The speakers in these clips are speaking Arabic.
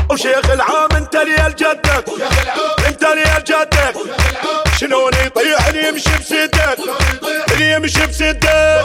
وشيخ العام انت ريال جدك، انت ريال جدك. شلون يطيح اللي يمشي بسدك، اللي يمشي بسدك.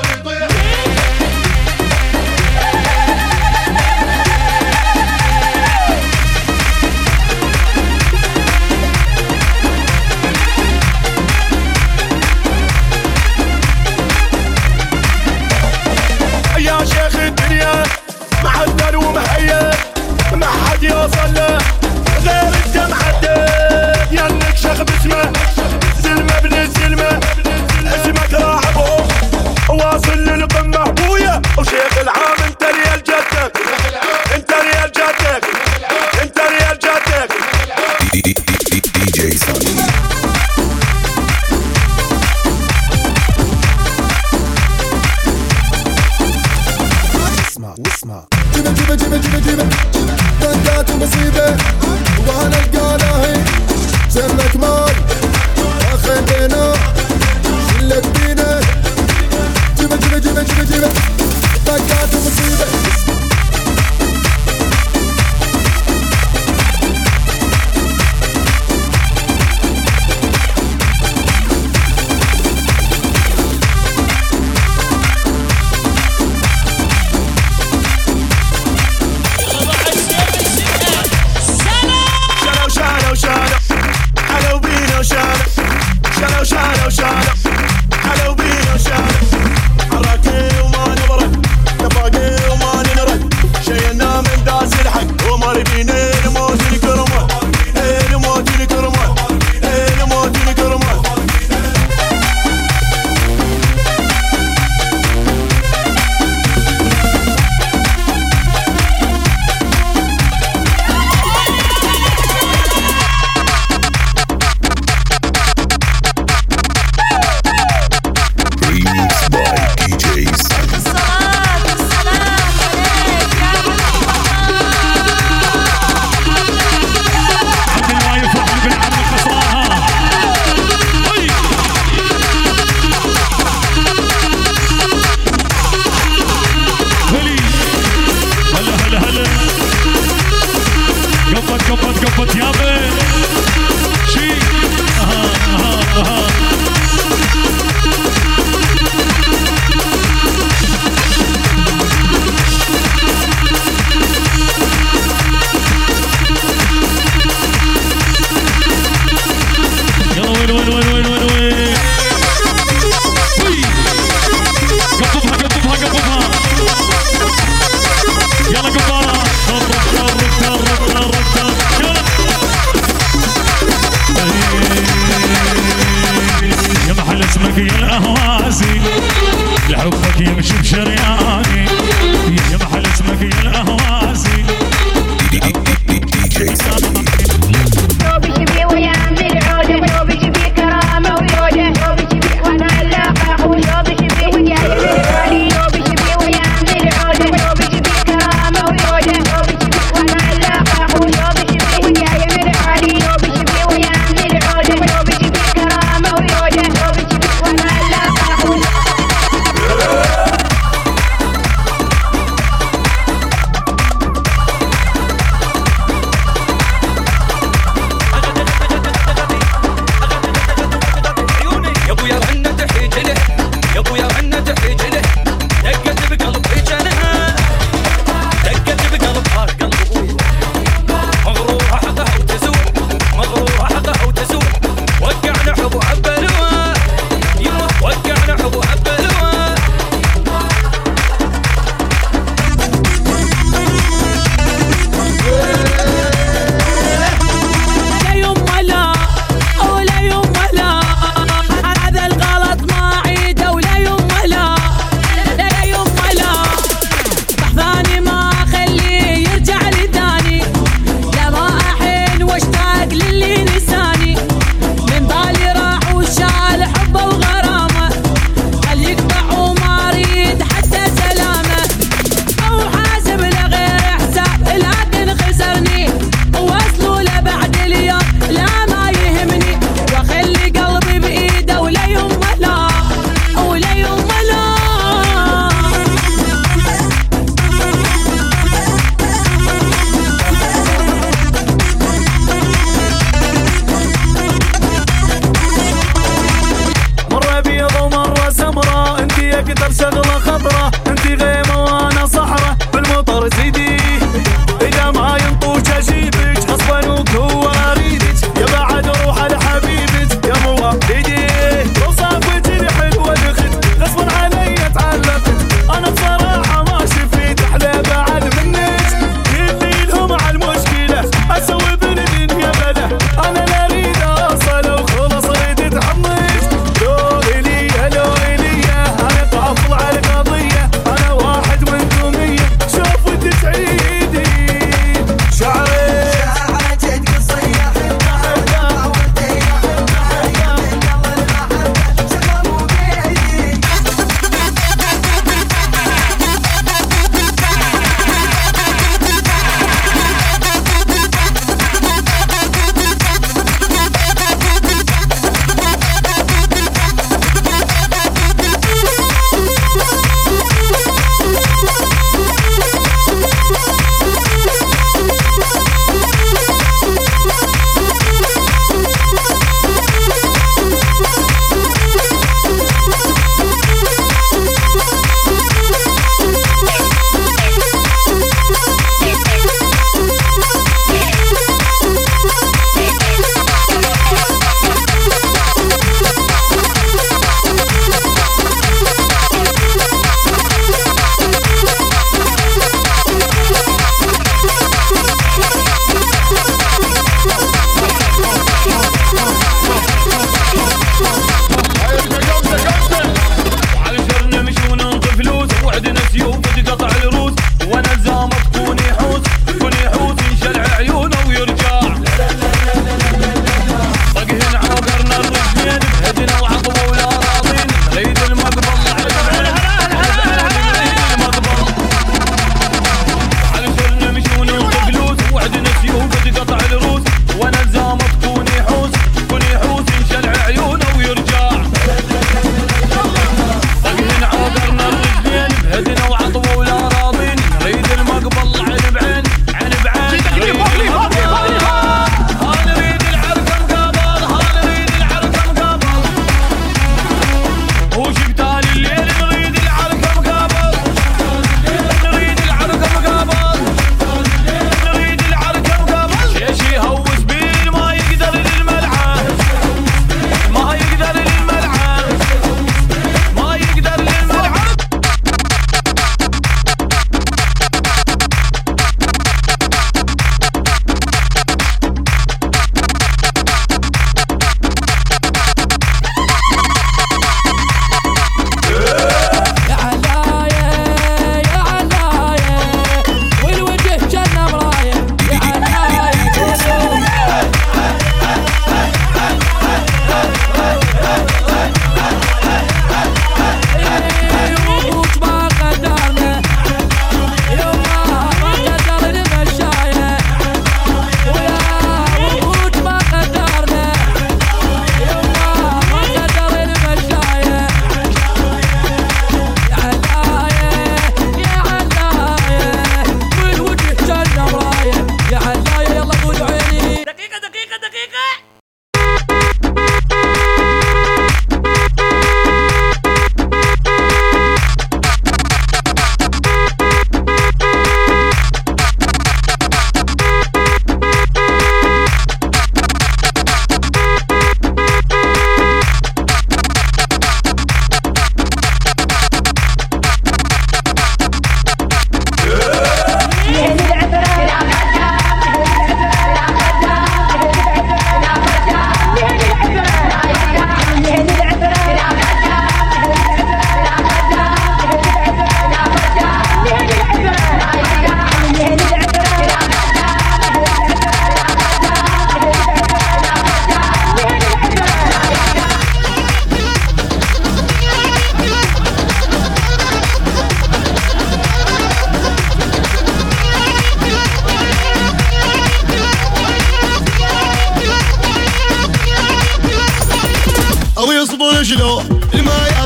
يا شيخ الدنيا معدل ومهيئ، ما حد يوصل له غير انت محدد. ينك شيخ باسمه زلمه ابن الزلمه، اسمك راح فوق واصل للقمه ابويا. وشيخ العام انت ريال جدك، انت ريال جدك، انت ريال جدك. دي جي سوني. واسمع جيبه جيبه جيبه جيبه جيبه دقات المصيبة وانا القالاهي سرك مال اخذنا شلك بينا. جيبه جيبه جيبه جيبه جيبه دقات المصيبة. شالو على وبينا وشالو حركي وما نبرد، نباقي وما ننرد.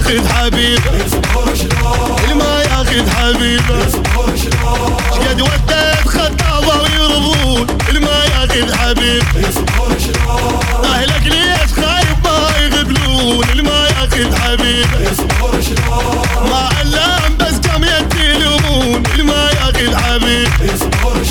ياخذ حبيبه الما ياخذ حبيبه شقد ودت خطابه ويرضون الما ياخذ حبيبه اهلك ليش خايف ما يغبلون الما ياخذ حبيبه ما علام بس كم يتلومون الما ياخذ حبيبه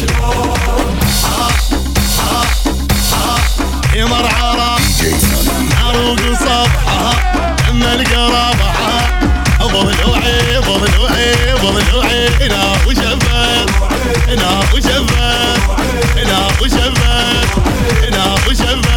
يمر عرب عروق صبحها اما القرابة ضلوعي ضلوعي ضلوعي هنا وشفت هنا وشفت هنا وشفت هنا وشفت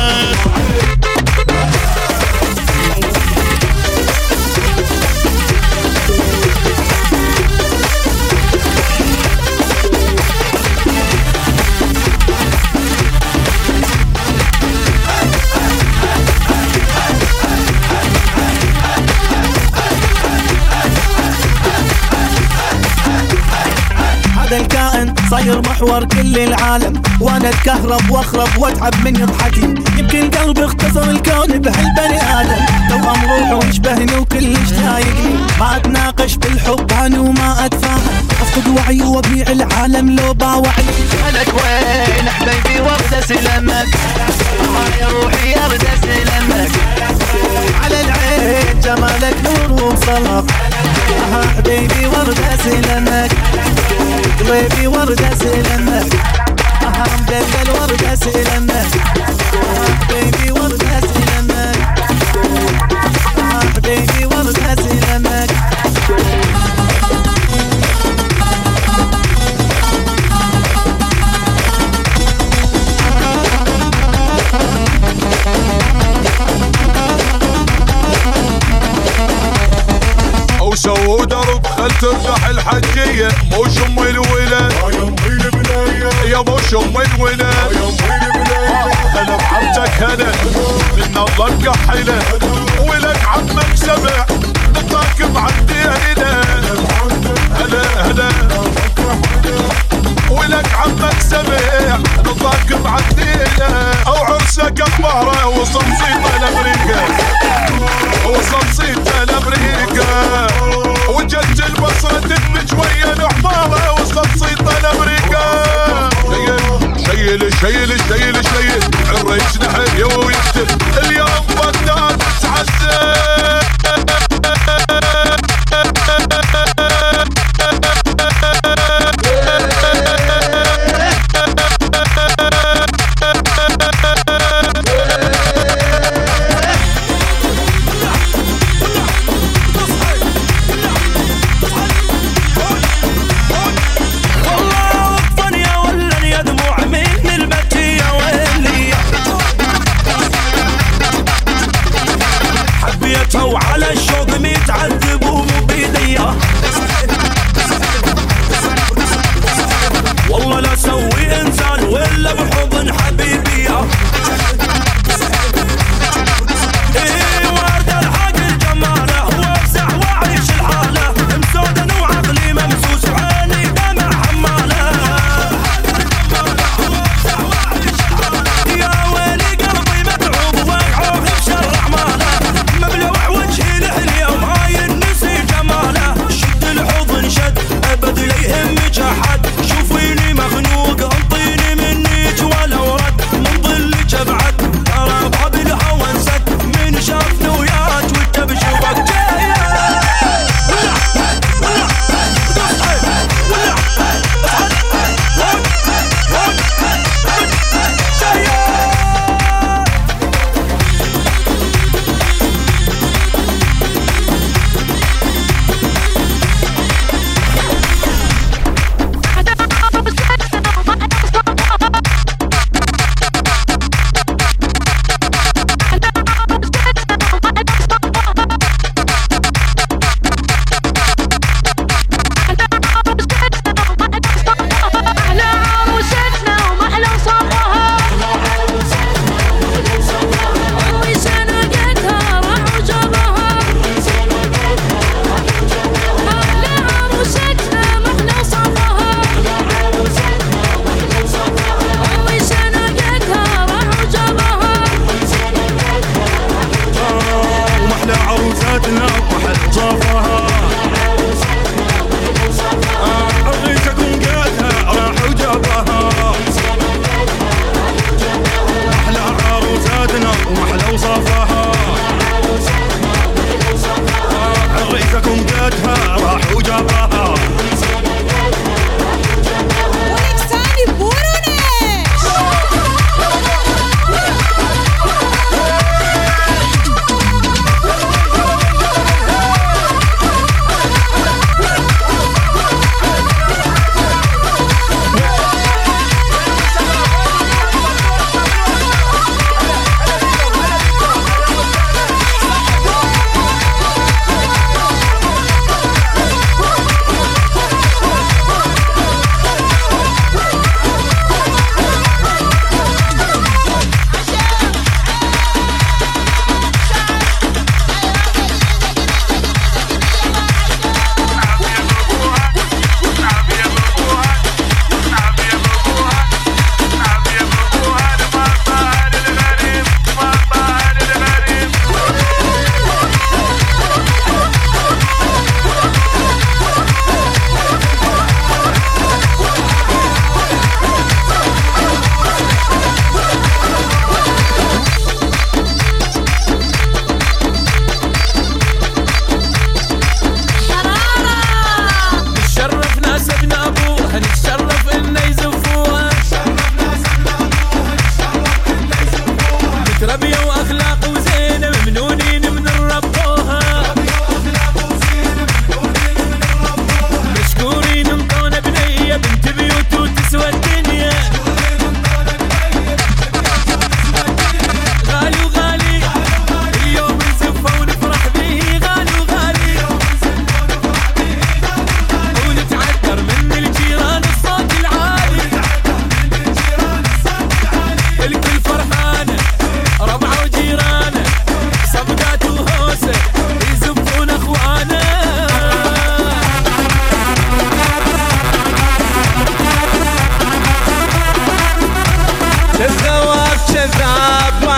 الكائن صاير محور كل العالم وانا اتكهرب واخرب واتعب من يضحكي يمكن قلبي اختصر الكون بهالبني ادم توأم روحه يشبهني وكلش ضايقني ما اتناقش بالحب عني وما اتفاهم افقد وعي وابيع العالم لو باوعني انا وين حبيبي وارد سلامك يا روحي ارد سلامك على العين جمالك نور وصلاح حبيبي ورد سلامك قلبي ورد سلامك مدلل ورد سلامك حبيبي ورد سلامك حبيبي ورد سلامك وسووا درب خل ترتاح الحجية مو شم الولد يا مو شم الولد هلا بحبتك هلا من الله كحلة ولك عمك سبع نطاك معدي هنا هلا هلا ولك عمك سبع نطاك معدي هنا او عرسك بهرة وصمصيطة لامريكا وصمصيطة لامريكا وجت البصرة تدمج ويا الحمارة وصمصيطة لامريكا شيل شيل شيل شيل الريش نحن ويكتب اليوم بغداد تعذب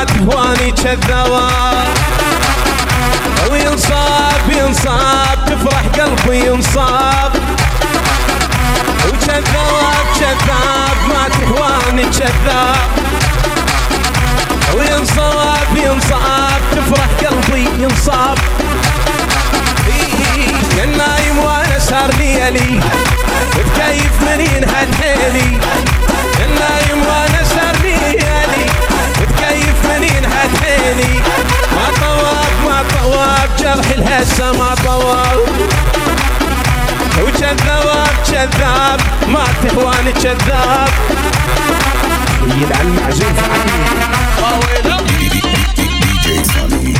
ما تهواني كذاب وينصاب ينصاب تفرح قلبي ينصاب وكذاب كذاب ما تهواني كذاب وينصاب ينصاب تفرح قلبي ينصاب يا النايم وانا سهر ليالي بتكيف منين هالحيلي يا النايم وانا سهر ليالي بتكيف منين هالحيلي ما طواب جرح الهسه ما طواب وكذاب كذاب ما تهواني كذاب يلعن المعزوف DJ Sunny.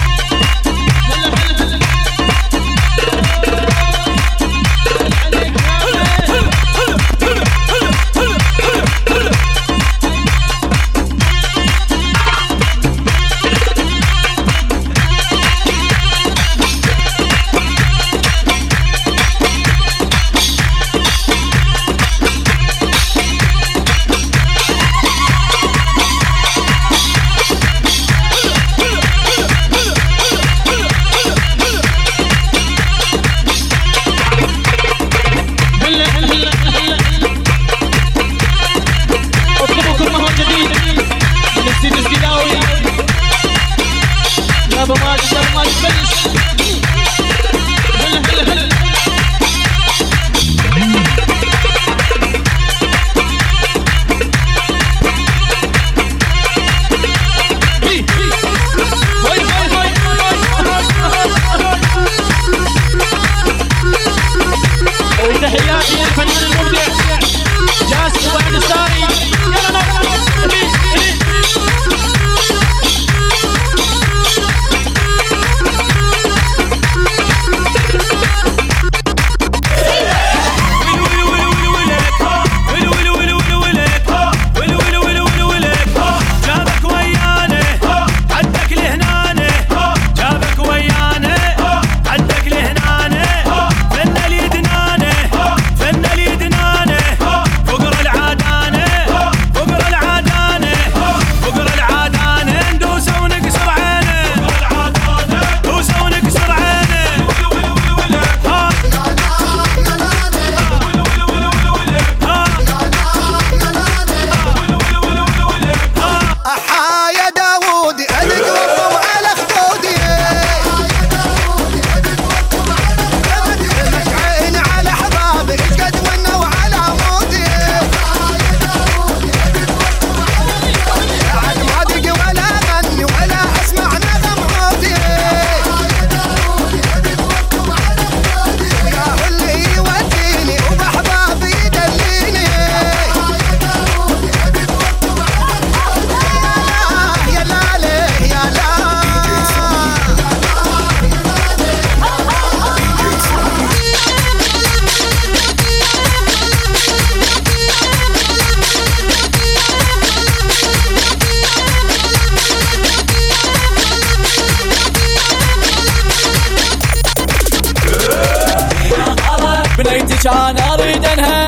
كان اريد انها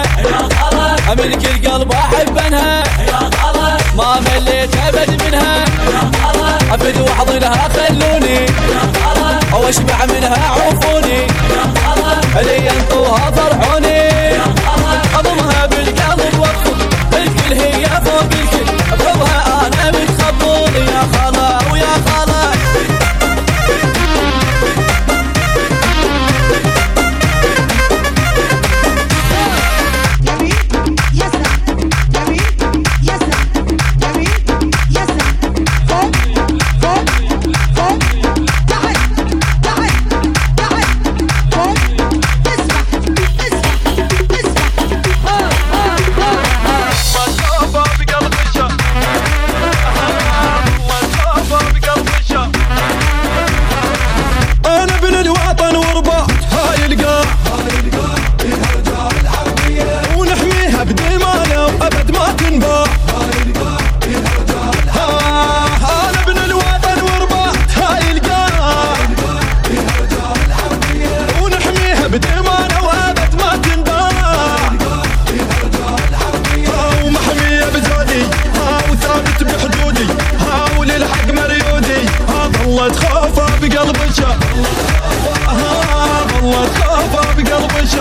املك القلب احب انها ما مليت ابد منها ابد واحضنها خلوني او اشبع منها عوفوني اللي ينطوها فرحوني اضمها بالقلب واطفو الكل هي فوق الكل اضربها انا بتخبوني يا خلا ويا خلا Let's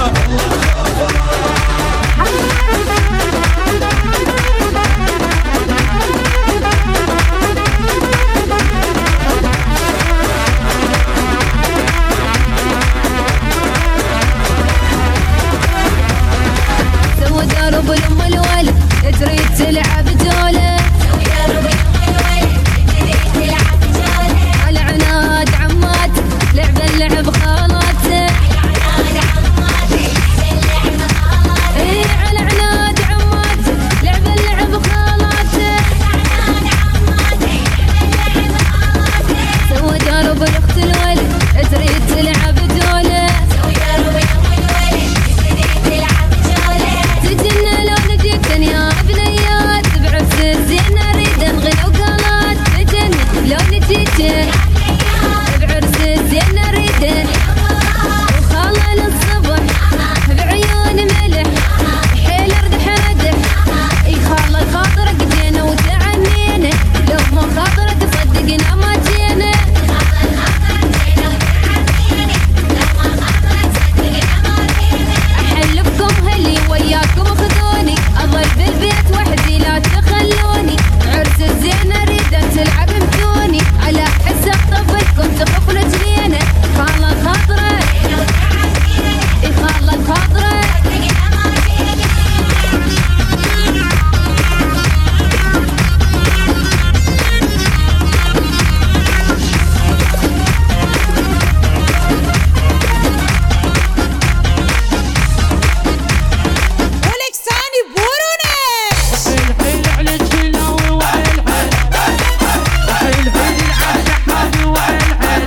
سوى درب الام الولد تريد تلعب جوله على عناد عماته لعب اللعب خالاته ايه على عناد عماته لعب اللعب خالاته سوى درب الاخت الولد تريد تلعب جوله تجينا لو نجيك يا بنيات بعفس الزين اريد انغنى وقالات تجينا لو نجيك بعرس الزين اريد وخاله للصبح بعيون ملح حيل ردح ردح اي خاله الخاطرك جينا وتعنينا لو مو خاطرك صدقنا ما جينا احلفكم هلي وياكم خذوني اضل بالبيت وحدي لا تخلوني عرس الزين اريد تلعب بدوني على حساب طفلكم تخف رجلينا خاله الخاطره اي خاله الخاطره ولكساني بوروني حيل على الجلاوي وحيل حيل حيل العب شحابي وحيل حيل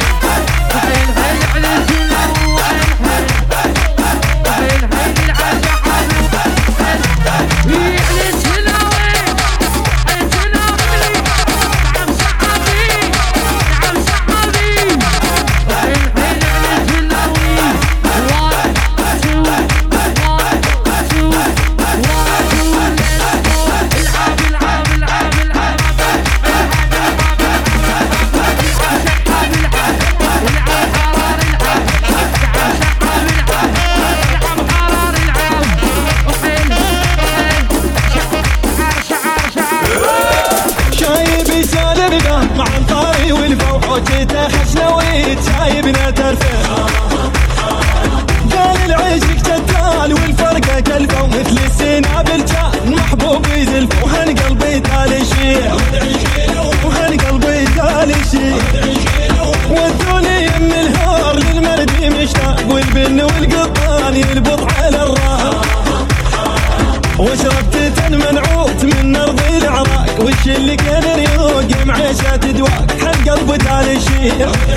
على الجلاوي وحيل حيل العب شحابي على الجلاوي نعم شحابي حيل على الجلاوي 1 2 شايب يسالم مع الطاري والفوق وجهته خشنويت شايبنا ترفع قال العشق جدال والفرقة كلفة ومثل السنابل كان محبوب يزلف وهالقلبي تالي شيع وهالقلبي تالي شيع ودوني يم الهار للمردي مشتاق والبن والقطان يلبط على الراح وشربت منعوت من ارض العراق وش اللي كان يروق معيشة دواق حق قلب تالي شيع